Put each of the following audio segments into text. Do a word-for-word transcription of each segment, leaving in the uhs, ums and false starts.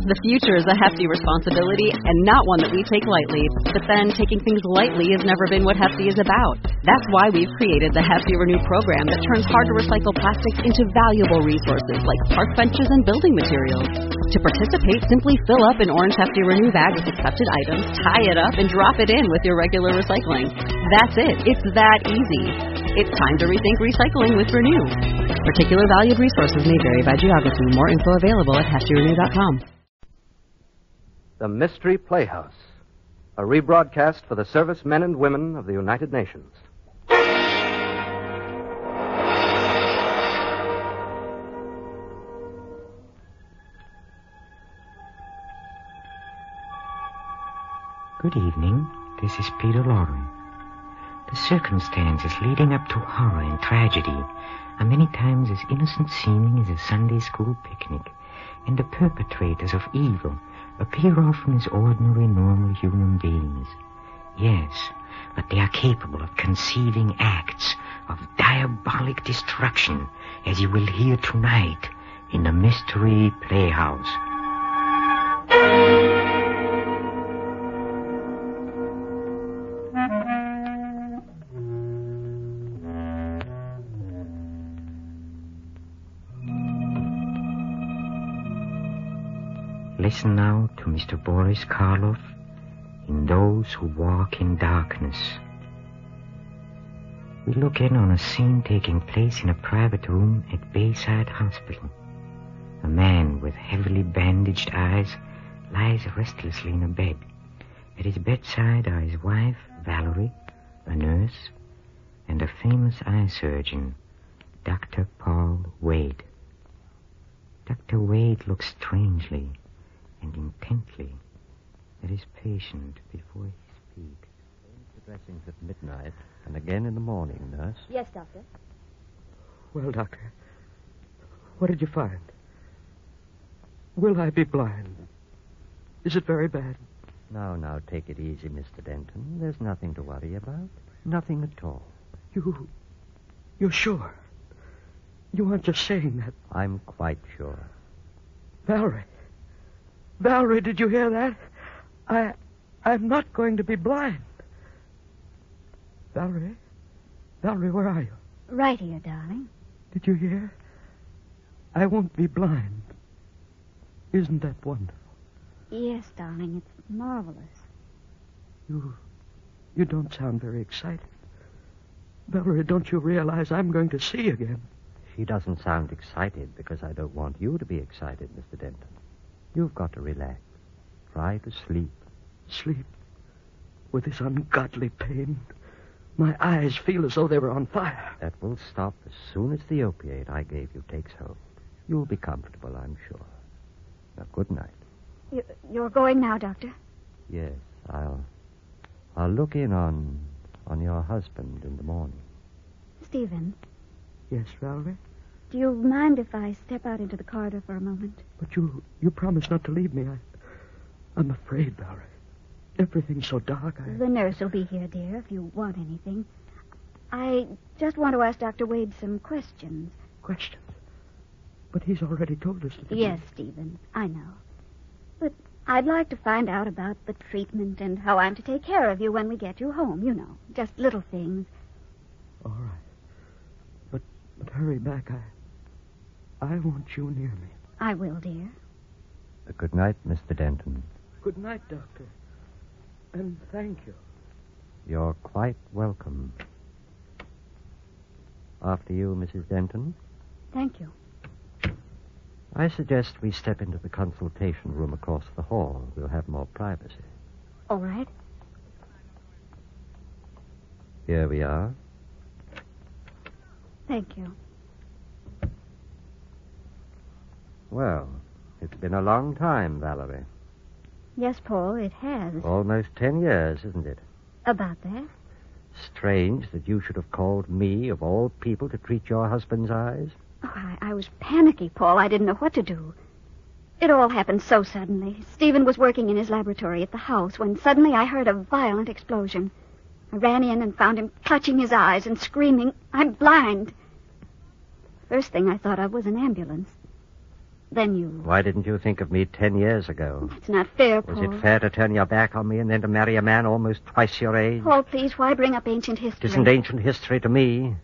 The future is a hefty responsibility and not one that we take lightly. But then, taking things lightly has never been what Hefty is about. That's why we've created the Hefty Renew program that turns hard-to-recycle plastics into valuable resources like park benches and building materials. To participate, simply fill up an orange Hefty Renew bag with accepted items, tie it up, and drop it in with your regular recycling. That's it. It's that easy. It's time to rethink recycling with Renew. Particular valued resources may vary by geography. More info available at hefty renew dot com. The Mystery Playhouse, a rebroadcast for the servicemen and women of the United Nations. Good evening. This is Peter Lorre. The circumstances leading up to horror and tragedy are many times as innocent seeming as a Sunday school picnic, and the perpetrators of evil appear often as ordinary, normal human beings. Yes, but they are capable of conceiving acts of diabolic destruction, as you will hear tonight in the Mystery Playhouse. Listen now to Mister Boris Karloff in Those Who Walk in Darkness. We look in on a scene taking place in a private room at Bayside Hospital. A man with heavily bandaged eyes lies restlessly in a bed. At his bedside are his wife, Valerie, a nurse, and a famous eye surgeon, Doctor Paul Wade. Doctor Wade looks strangely and intently at his patient before he speaks. The dressings at midnight and again in the morning, nurse. Yes, Doctor. Well, Doctor, what did you find? Will I be blind? Is it very bad? Now, now, take it easy, Mister Denton. There's nothing to worry about. Nothing at all. You... You're sure? You aren't just saying that. I'm quite sure. Valerie. Valerie, did you hear that? I... I'm not going to be blind. Valerie? Valerie, where are you? Right here, darling. Did you hear? I won't be blind. Isn't that wonderful? Yes, darling, it's marvelous. You... You don't sound very excited. Valerie, don't you realize I'm going to see again? She doesn't sound excited because I don't want you to be excited, Mister Denton. You've got to relax. Try to sleep. Sleep? With this ungodly pain? My eyes feel as though they were on fire. That will stop as soon as the opiate I gave you takes hold. You'll be comfortable, I'm sure. Now, good night. You, you're going now, Doctor? Yes, I'll... I'll look in on... on your husband in the morning. Stephen? Yes, Valerie? Do you mind if I step out into the corridor for a moment? But you... you promised not to leave me. I... I'm afraid, Valerie. Everything's so dark, I... The nurse will be here, dear, if you want anything. I just want to ask Doctor Wade some questions. Questions? But he's already told us that... Yes, Stephen, I know. But I'd like to find out about the treatment and how I'm to take care of you when we get you home, you know. Just little things. All right. But, but hurry back. I... I want you near me. I will, dear. Uh, good night, Mister Denton. Good night, Doctor. And thank you. You're quite welcome. After you, Missus Denton. Thank you. I suggest we step into the consultation room across the hall. We'll have more privacy. All right. Here we are. Thank you. Well, it's been a long time, Valerie. Yes, Paul, it has. Almost ten years, isn't it? About that? Strange that you should have called me, of all people, to treat your husband's eyes. Oh, I, I was panicky, Paul. I didn't know what to do. It all happened so suddenly. Stephen was working in his laboratory at the house when suddenly I heard a violent explosion. I ran in and found him clutching his eyes and screaming, "I'm blind." First thing I thought of was an ambulance. Then you... Why didn't you think of me ten years ago? It's not fair, Paul. Was it fair to turn your back on me and then to marry a man almost twice your age? Paul, please, why bring up ancient history? It isn't ancient history to me.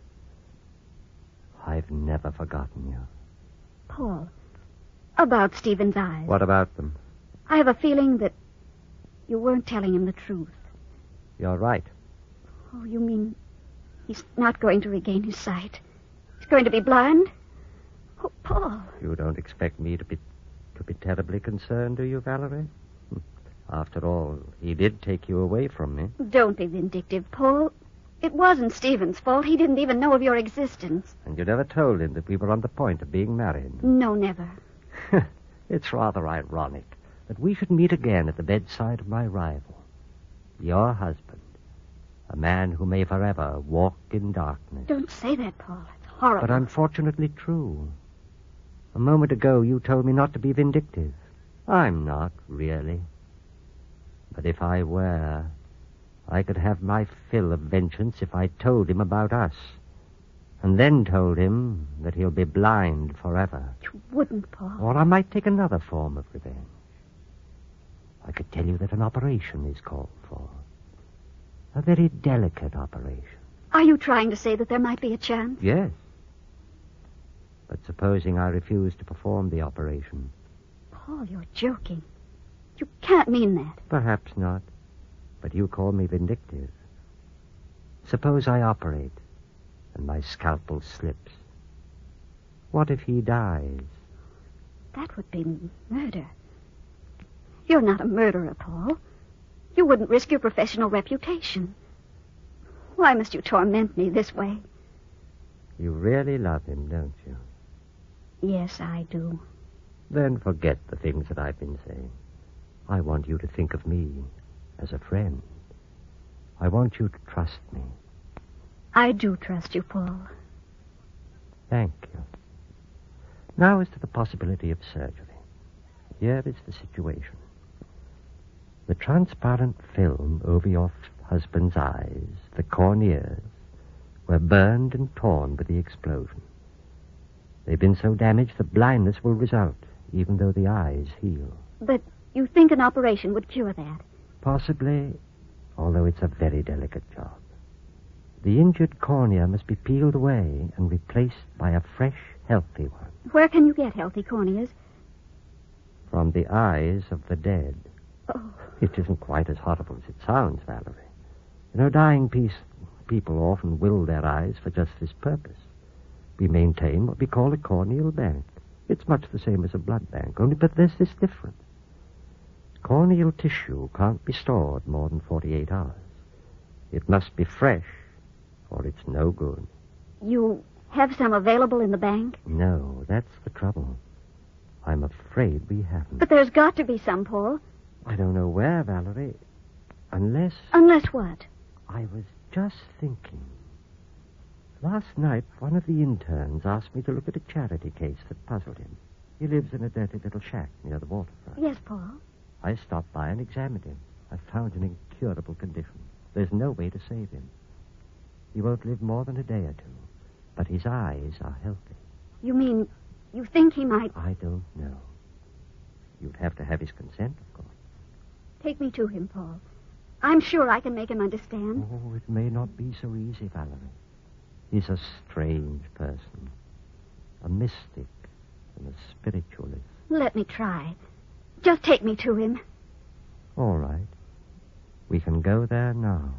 I've never forgotten you. Paul, about Stephen's eyes. What about them? I have a feeling that you weren't telling him the truth. You're right. Oh, you mean he's not going to regain his sight? He's going to be blind? Oh, Paul. You don't expect me to be to be terribly concerned, do you, Valerie? After all, he did take you away from me. Don't be vindictive, Paul. It wasn't Stephen's fault. He didn't even know of your existence. And you never told him that we were on the point of being married. No, never. It's rather ironic that we should meet again at the bedside of my rival, your husband, a man who may forever walk in darkness. Don't say that, Paul. It's horrible. But unfortunately true. A moment ago, you told me not to be vindictive. I'm not, really. But if I were, I could have my fill of vengeance if I told him about us, and then told him that he'll be blind forever. You wouldn't, Paul. Or I might take another form of revenge. I could tell you that an operation is called for. A very delicate operation. Are you trying to say that there might be a chance? Yes. But supposing I refuse to perform the operation? Paul, you're joking. You can't mean that. Perhaps not. But you call me vindictive. Suppose I operate and my scalpel slips. What if he dies? That would be murder. You're not a murderer, Paul. You wouldn't risk your professional reputation. Why must you torment me this way? You really love him, don't you? Yes, I do. Then forget the things that I've been saying. I want you to think of me as a friend. I want you to trust me. I do trust you, Paul. Thank you. Now as to the possibility of surgery. Here is the situation. The transparent film over your husband's eyes, the corneas, were burned and torn by the explosion. They've been so damaged that blindness will result, even though the eyes heal. But you think an operation would cure that? Possibly, although it's a very delicate job. The injured cornea must be peeled away and replaced by a fresh, healthy one. Where can you get healthy corneas? From the eyes of the dead. Oh. It isn't quite as horrible as it sounds, Valerie. You know, dying piece, people often will their eyes for just this purpose. We maintain what we call a corneal bank. It's much the same as a blood bank, only but there's this difference. Corneal tissue can't be stored more than forty-eight hours. It must be fresh, or it's no good. You have some available in the bank? No, that's the trouble. I'm afraid we haven't. But there's got to be some, Paul. I don't know where, Valerie. Unless... Unless what? I was just thinking. Last night, one of the interns asked me to look at a charity case that puzzled him. He lives in a dirty little shack near the waterfront. Yes, Paul. I stopped by and examined him. I found an incurable condition. There's no way to save him. He won't live more than a day or two, but his eyes are healthy. You mean you think he might... I don't know. You'd have to have his consent, of course. Take me to him, Paul. I'm sure I can make him understand. Oh, it may not be so easy, Valerie. He's a strange person. A mystic and a spiritualist. Let me try. Just take me to him. All right. We can go there now.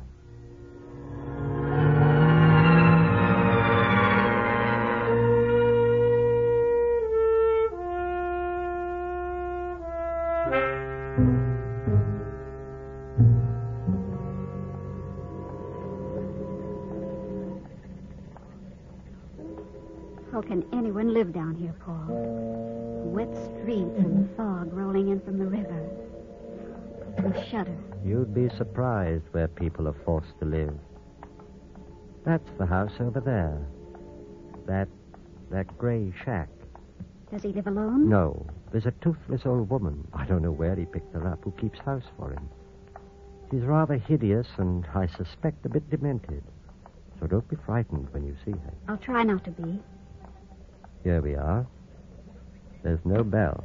How can anyone live down here, Paul? Wet streets and the fog rolling in from the river. We shudder. You'd be surprised where people are forced to live. That's the house over there. That, that gray shack. Does he live alone? No. There's a toothless old woman. I don't know where he picked her up, who keeps house for him. She's rather hideous and, I suspect, a bit demented. So don't be frightened when you see her. I'll try not to be. Here we are. There's no bell.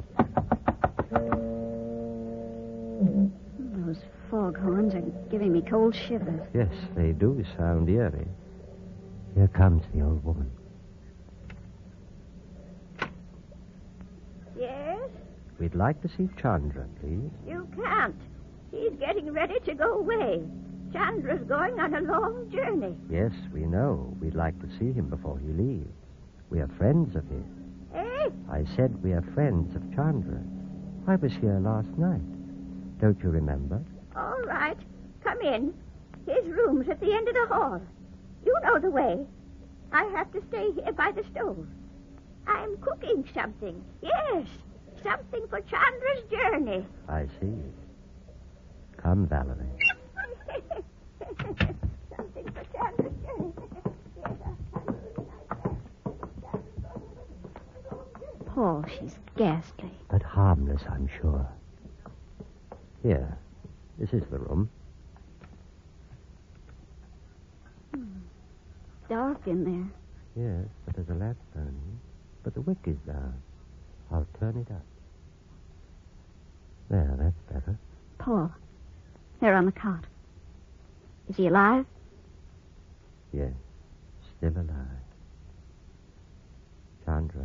Those foghorns are giving me cold shivers. Yes, they do sound eerie. Here comes the old woman. Yes? We'd like to see Chandra, please. You can't. He's getting ready to go away. Chandra's going on a long journey. Yes, we know. We'd like to see him before he leaves. We are friends of his. Eh? I said we are friends of Chandra. I was here last night. Don't you remember? All right. Come in. His room's at the end of the hall. You know the way. I have to stay here by the stove. I'm cooking something. Yes, something for Chandra's journey. I see. Come, Valerie. Something for Chandra's journey. Yes, Paul, she's ghastly. But harmless, I'm sure. Here. This is the room. Dark in there. Yes, but there's a lamp burning. But the wick is down. I'll turn it up. There, that's better. Paul, there on the cot. Is he alive? Yes, still alive. Chandra.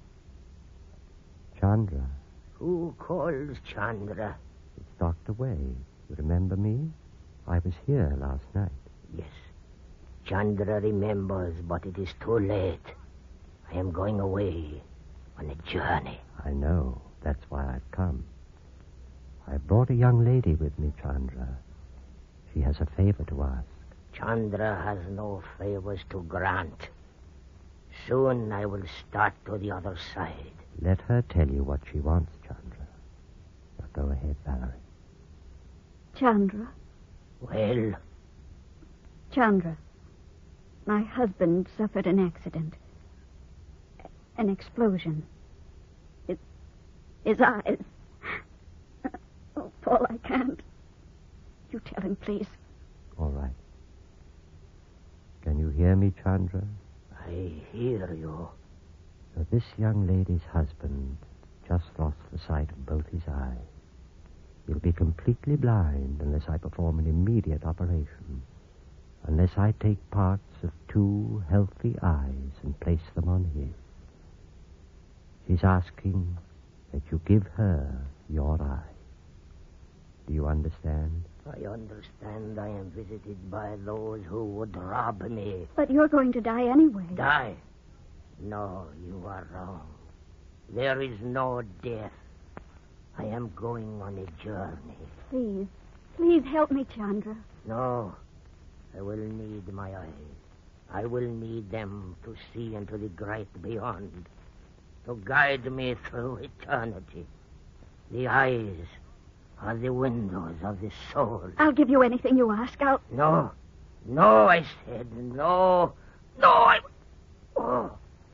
Chandra. Who calls Chandra? It's Doctor Wade. You remember me? I was here last night. Yes. Chandra remembers, but it is too late. I am going away on a journey. I know. That's why I've come. I brought a young lady with me, Chandra. She has a favor to ask. Chandra has no favors to grant. Soon I will start to the other side. Let her tell you what she wants, Chandra. Now go ahead, Valerie. Chandra. Well? Chandra. My husband suffered an accident. An explosion. His, his eyes. Oh, Paul, I can't. You tell him, please. All right. Can you hear me, Chandra? I hear you. So this young lady's husband just lost the sight of both his eyes. He'll be completely blind unless I perform an immediate operation. Unless I take parts of two healthy eyes and place them on his. She's asking that you give her your eye. Do you understand? I understand I am visited by those who would rob me. But you're going to die anyway. Die? No, you are wrong. There is no death. I am going on a journey. Please, please help me, Chandra. No, I will need my eyes. I will need them to see into the great beyond, to guide me through eternity. The eyes are the windows of the soul. I'll give you anything you ask. I'll... No, no, I said no, no, I... Oh.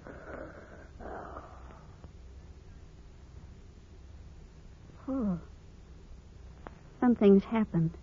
Oh. Something's happened.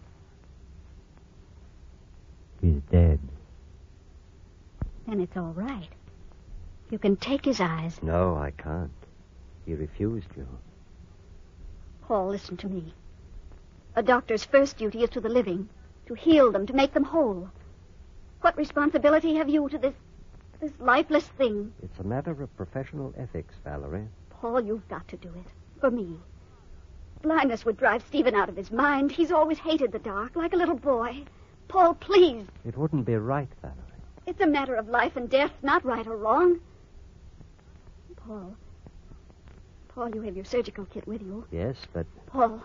He's dead. Then it's all right. You can take his eyes. No, I can't. He refused you. Paul, listen to me. A doctor's first duty is to the living, to heal them, to make them whole. What responsibility have you to this, this lifeless thing? It's a matter of professional ethics, Valerie. Paul, you've got to do it. For me. Blindness would drive Stephen out of his mind. He's always hated the dark, like a little boy. Paul, please. It wouldn't be right, Valerie. It's a matter of life and death, not right or wrong. Paul. Paul, you have your surgical kit with you. Yes, but... Paul.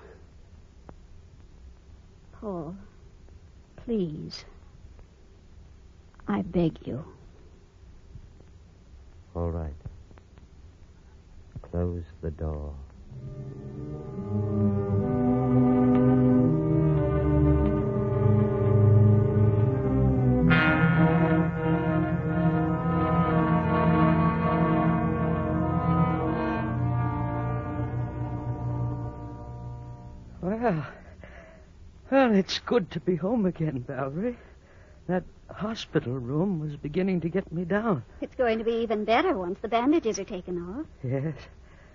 Paul. Please. I beg you. All right. Close the door. Well, well, it's good to be home again, Valerie. That hospital room was beginning to get me down. It's going to be even better once the bandages are taken off. Yes.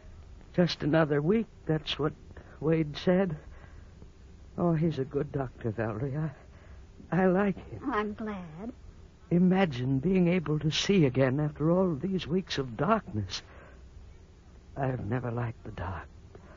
Just another week, that's what Wade said. Oh, he's a good doctor, Valerie. I, I like him. I'm glad. Imagine being able to see again after all these weeks of darkness. I've never liked the dark.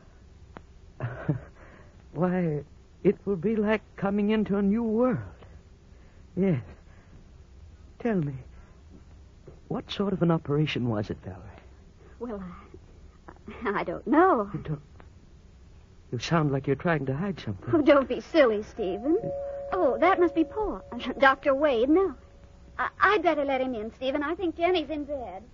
Why, it will be like coming into a new world. Yes. Tell me, what sort of an operation was it, Valerie? Well, I, I don't know. You don't... You sound like you're trying to hide something. Oh, don't be silly, Stephen. Oh, that must be Paul. Doctor Wade, no. I- I'd better let him in, Stephen. I think Jenny's in bed.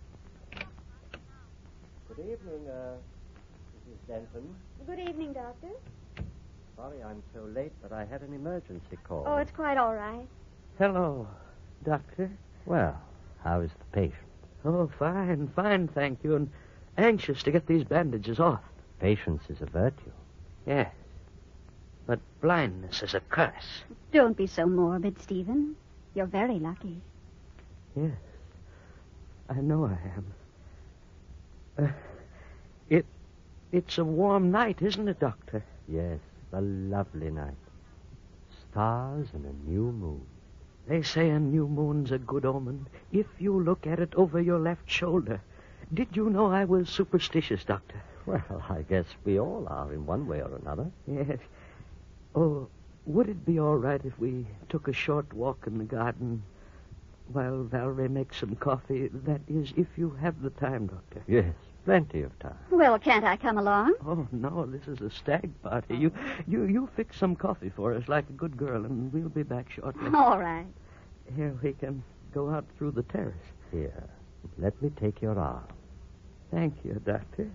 Good evening, uh, Missus Denton. Good evening, Doctor. Sorry I'm so late, but I had an emergency call. Oh, it's quite all right. Hello, Doctor. Well, how is the patient? Oh, fine, fine, thank you, and anxious to get these bandages off. Patience is a virtue. Yes, but blindness is a curse. Don't be so morbid, Stephen. You're very lucky. Yes, I know I am. Uh, it, it's a warm night, isn't it, Doctor? Yes, a lovely night. Stars and a new moon. They say a new moon's a good omen if you look at it over your left shoulder. Did you know I was superstitious, Doctor? Well, I guess we all are in one way or another. Yes. Oh, would it be all right if we took a short walk in the garden while Valerie makes some coffee? That is, if you have the time, Doctor. Yes, plenty of time. Well, can't I come along? Oh, no, this is a stag party. You, you, you fix some coffee for us like a good girl, and we'll be back shortly. All right. Here, we can go out through the terrace. Here, let me take your arm. Thank you, Doctor.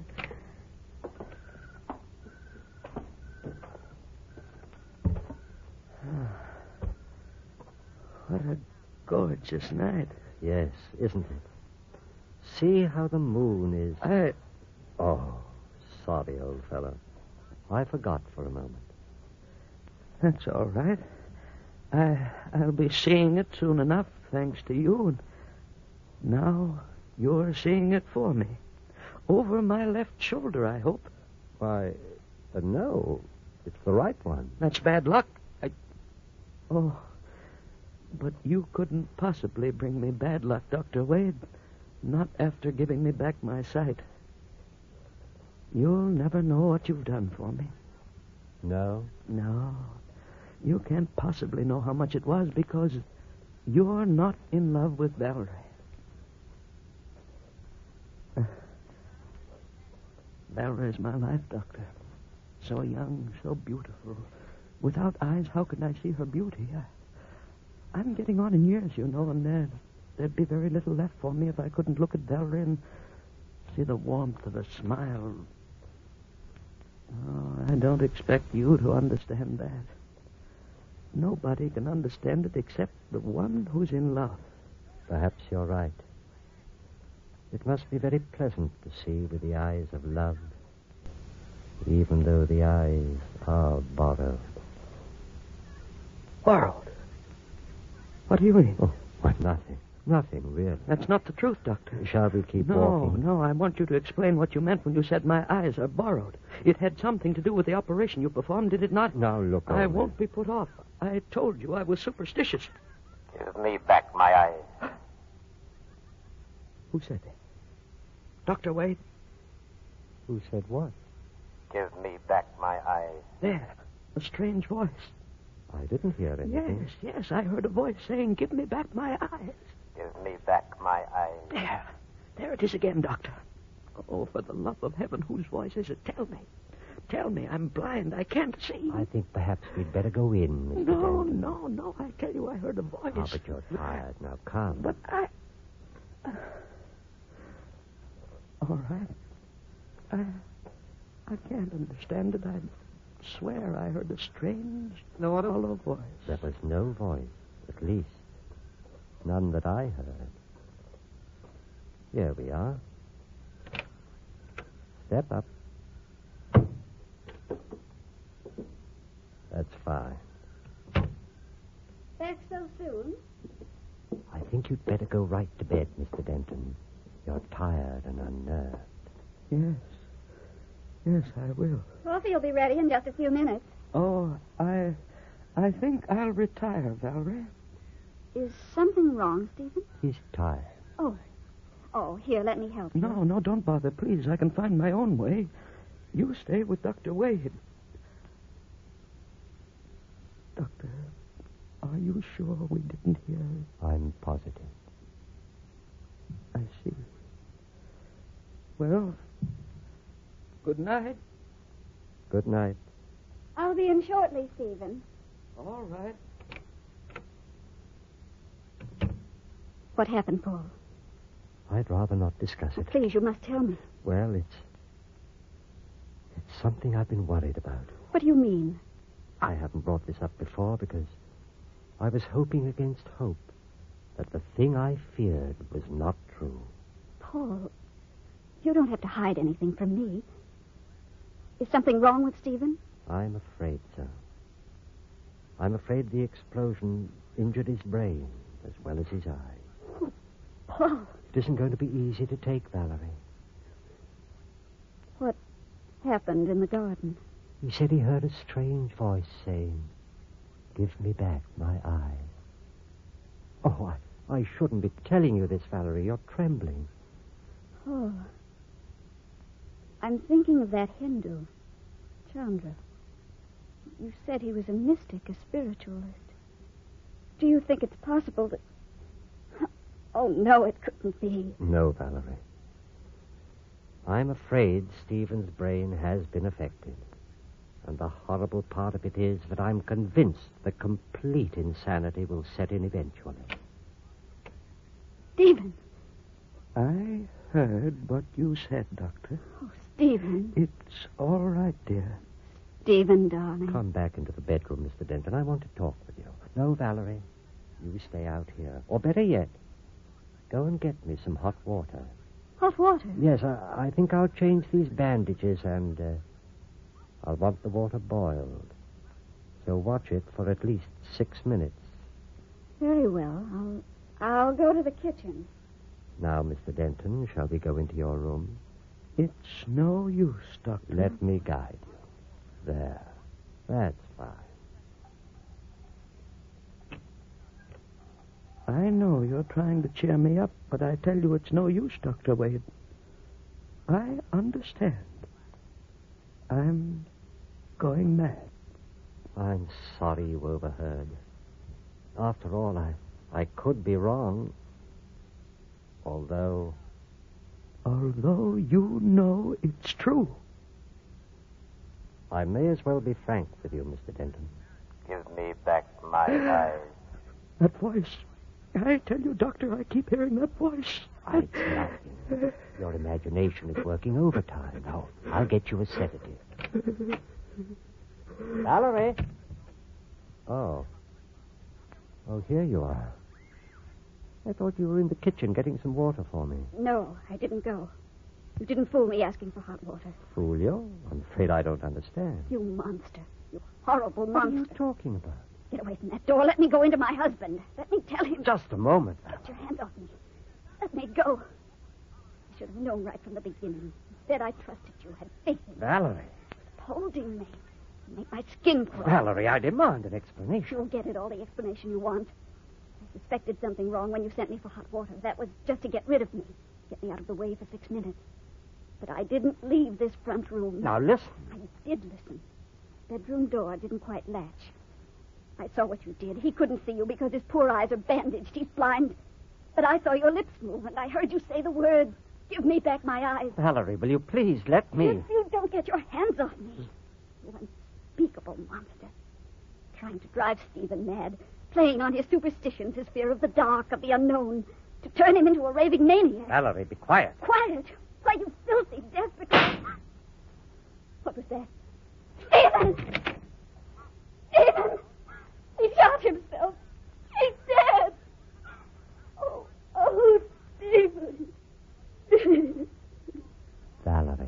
What a gorgeous night. Yes, isn't it? See how the moon is... I... Oh, sorry, old fellow. I forgot for a moment. That's all right. I, I'll be seeing it soon enough, thanks to you. And now you're seeing it for me. Over my left shoulder, I hope. Why, uh, no. It's the right one. That's bad luck. I... Oh, but you couldn't possibly bring me bad luck, Doctor Wade. Not after giving me back my sight. You'll never know what you've done for me. No? No. You can't possibly know how much it was because you're not in love with Valerie. Uh, Valerie's my life, Doctor. So young, so beautiful. Without eyes, how could I see her beauty? I, I'm getting on in years, you know, and there, there'd be very little left for me if I couldn't look at Valerie and see the warmth of a smile. Oh, I don't expect you to understand that. Nobody can understand it except the one who's in love. Perhaps you're right. It must be very pleasant to see with the eyes of love, even though the eyes are borrowed. Borrowed? What do you mean? Oh, why, nothing. Nothing, really. That's not the truth, Doctor. Shall we keep no, walking? No, no, I want you to explain what you meant when you said my eyes are borrowed. It had something to do with the operation you performed, did it not? Now, look I over. won't be put off. I told you I was superstitious. Give me back my eyes. Who said that? Doctor Wade? Who said what? Give me back my eyes. There, a strange voice. I didn't hear anything. Yes, yes, I heard a voice saying, give me back my eyes. Give me back my eyes. There, there it is again, Doctor. Oh, for the love of heaven, whose voice is it? Tell me. Tell me, I'm blind, I can't see. I think perhaps we'd better go in, Mister No, Denton. no, no, I tell you I heard a voice. Oh, but you're tired. Now, come. But I... Uh, all right. I... I can't understand it. I swear I heard a strange, hollow voice. There was no voice, at least. None that I heard. Here we are. Step up. That's fine. Back so soon? I think you'd better go right to bed, Mister Denton. You're tired and unnerved. Yes. Yes, I will. Coffee will be ready in just a few minutes. Oh, I... I think I'll retire, Valerie. Is something wrong, Stephen? He's tired. Oh. Oh, here, let me help you. No, no, don't bother, please. I can find my own way. You stay with Doctor Wade. Doctor, are you sure we didn't hear? I'm positive. I see. Well, good night. Good night. I'll be in shortly, Stephen. All right. What happened, Paul? I'd rather not discuss Oh, it. please, you must tell me. Well, it's... It's something I've been worried about. What do you mean? I haven't brought this up before because I was hoping against hope that the thing I feared was not true. Paul, you don't have to hide anything from me. Is something wrong with Stephen? I'm afraid so. I'm afraid the explosion injured his brain as well as his eye. Oh, Paul. It isn't going to be easy to take, Valerie. What happened in the garden? He said he heard a strange voice saying, "Give me back my eye." Oh, I, I shouldn't be telling you this, Valerie. You're trembling. Oh. I'm thinking of that Hindu, Chandra. You said he was a mystic, a spiritualist. Do you think it's possible that... Oh, no, it couldn't be. No, Valerie. I'm afraid Stephen's brain has been affected. And the horrible part of it is that I'm convinced the complete insanity will set in eventually. Stephen. I heard what you said, Doctor. Oh, Stephen. It's all right, dear. Stephen, darling. Come back into the bedroom, Mister Denton. I want to talk with you. No, Valerie. You stay out here. Or better yet, go and get me some hot water. Hot water? Yes, I, I think I'll change these bandages and uh, I'll want the water boiled. So watch it for at least six minutes. Very well. I'll, I'll go to the kitchen. Now, Mister Denton, shall we go into your room? It's no use, Doctor. Let me guide you. There. That's fine. I know you're trying to cheer me up, but I tell you it's no use, Doctor Wade. I understand. I'm going mad. I'm sorry you overheard. After all, I, I could be wrong. Although... Although you know it's true. I may as well be frank with you, Mister Denton. Give me back my eyes. That voice. I tell you, Doctor, I keep hearing that voice. It's nothing. Your imagination is working overtime. Now, I'll get you a sedative. Valerie! Oh. Oh, here you are. I thought you were in the kitchen getting some water for me. No, I didn't go. You didn't fool me asking for hot water. Fool you? I'm afraid I don't understand. You monster. You horrible What monster. are you talking about? Get away from that door. Let me go into my husband. Let me tell him. Just a moment, Valerie. Get your hands off me. Let me go. I should have known right from the beginning. Instead, I trusted you, had faith in you. Valerie. Holding me. You make my skin crawl. Valerie, I demand an explanation. You'll get it, all the explanation you want. I suspected something wrong when you sent me for hot water. That was just to get rid of me. Get me out of the way for six minutes. But I didn't leave this front room. Now, listen. I did listen. Bedroom door didn't quite latch. I saw what you did. He couldn't see you because his poor eyes are bandaged. He's blind. But I saw your lips move, and I heard you say the words, "Give me back my eyes." Valerie, will you please let me... If you don't get your hands off me. You unspeakable monster. Trying to drive Stephen mad. Playing on his superstitions, his fear of the dark, of the unknown. To turn him into a raving maniac. Valerie, be quiet. Quiet? Why, you filthy, desperate... What was that? Stephen! Stephen! He shot himself. He's dead. Oh, oh, Stephen. Valerie.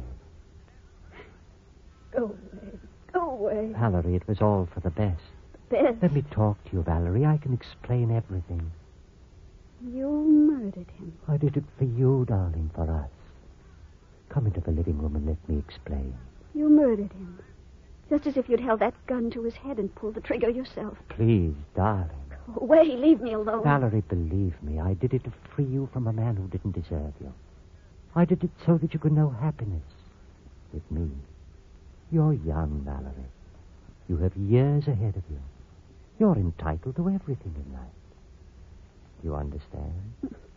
Go away. Go away. Valerie, it was all for the best. Best. Let me talk to you, Valerie. I can explain everything. You murdered him. I did it for you, darling, for us. Come into the living room and let me explain. You murdered him. Just as if you'd held that gun to his head and pulled the trigger yourself. Please, darling. Go away. Leave me alone. Valerie, believe me, I did it to free you from a man who didn't deserve you. I did it so that you could know happiness with me. You're young, Valerie. You have years ahead of you. You're entitled to everything in life. Do you understand?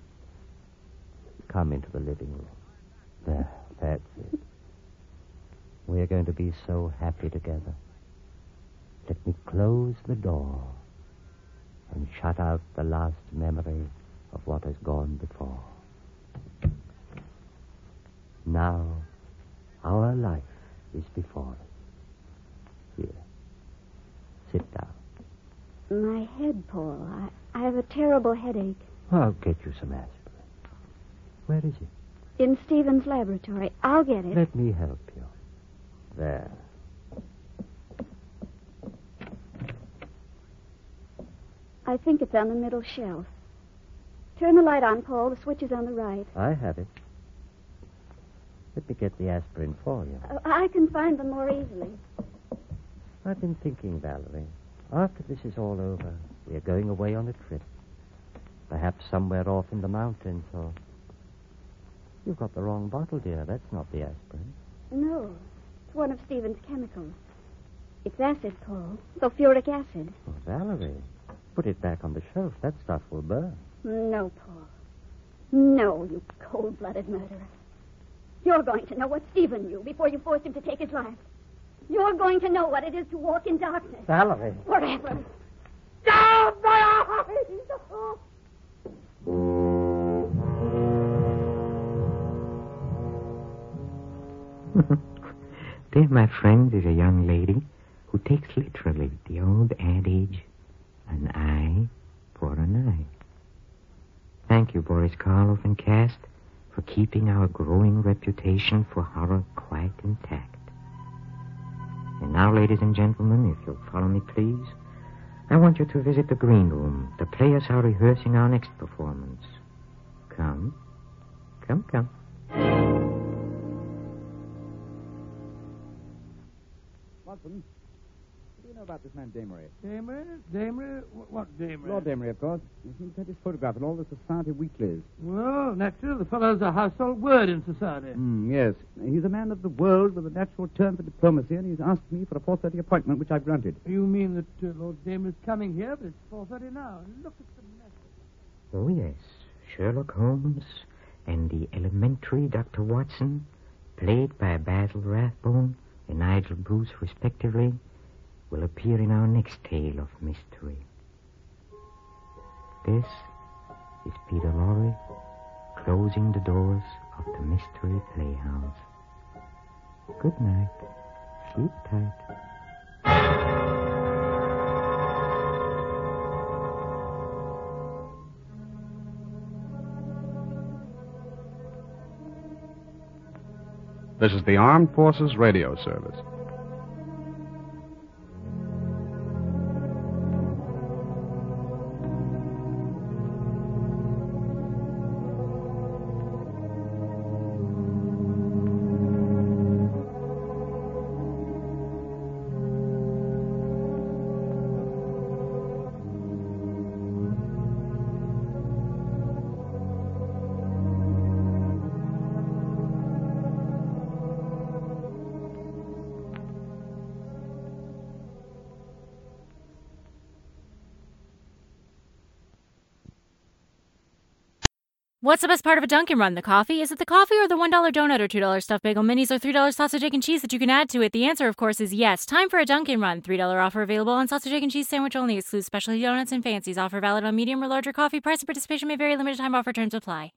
Come into the living room. There, that's it. We're going to be so happy together. Let me close the door and shut out the last memory of what has gone before. Now, our life is before us. Here, sit down. My head, Paul. I, I have a terrible headache. I'll get you some aspirin. Where is it? In Stephen's laboratory. I'll get it. Let me help you. There. I think it's on the middle shelf. Turn the light on, Paul. The switch is on the right. I have it. Let me get the aspirin for you. Uh, I can find them more easily. I've been thinking, Valerie. After this is all over, we are going away on a trip. Perhaps somewhere off in the mountains, or... You've got the wrong bottle, dear. That's not the aspirin. No. It's one of Stephen's chemicals. It's acid, Paul. Sulfuric acid. Oh, Valerie, put it back on the shelf. That stuff will burn. No, Paul. No, you cold-blooded murderer. You're going to know what Stephen knew before you forced him to take his life. You're going to know what it is to walk in darkness. Valerie. Forever. Down my eyes! There, my friend, is a young lady who takes literally the old adage, an eye for an eye. Thank you, Boris Karloff and cast, for keeping our growing reputation for horror quite intact. And now, ladies and gentlemen, if you'll follow me, please, I want you to visit the green room. The players are rehearsing our next performance. Come. Come, come. Watson, what do you know about this man Damery? Damery? Damery? What Damery? Lord Damery, of course. You seem to have his photograph in all the society weeklies. Well, naturally, the fellow's a household word in society. Mm, yes. He's a man of the world with a natural turn for diplomacy, and he's asked me for a four thirty appointment, which I've granted. You mean that uh, Lord Damery's coming here, but it's four thirty now. Look at the mess. Oh, yes. Sherlock Holmes and the elementary Doctor Watson, played by Basil Rathbone and Nigel Bruce, respectively, will appear in our next tale of mystery. This is Peter Lorre closing the doors of the Mystery Playhouse. Good night. Sleep tight. This is the Armed Forces Radio Service. What's the best part of a Dunkin' Run? The coffee? Is it the coffee or the one dollar donut or two dollar stuffed bagel minis or three dollar sausage, egg, and cheese that you can add to it? The answer, of course, is yes. Time for a Dunkin' Run. three dollar offer available on sausage, egg, and cheese sandwich only. Excludes specialty donuts and fancies. Offer valid on medium or larger coffee. Price and participation may vary. Limited time offer. Terms apply.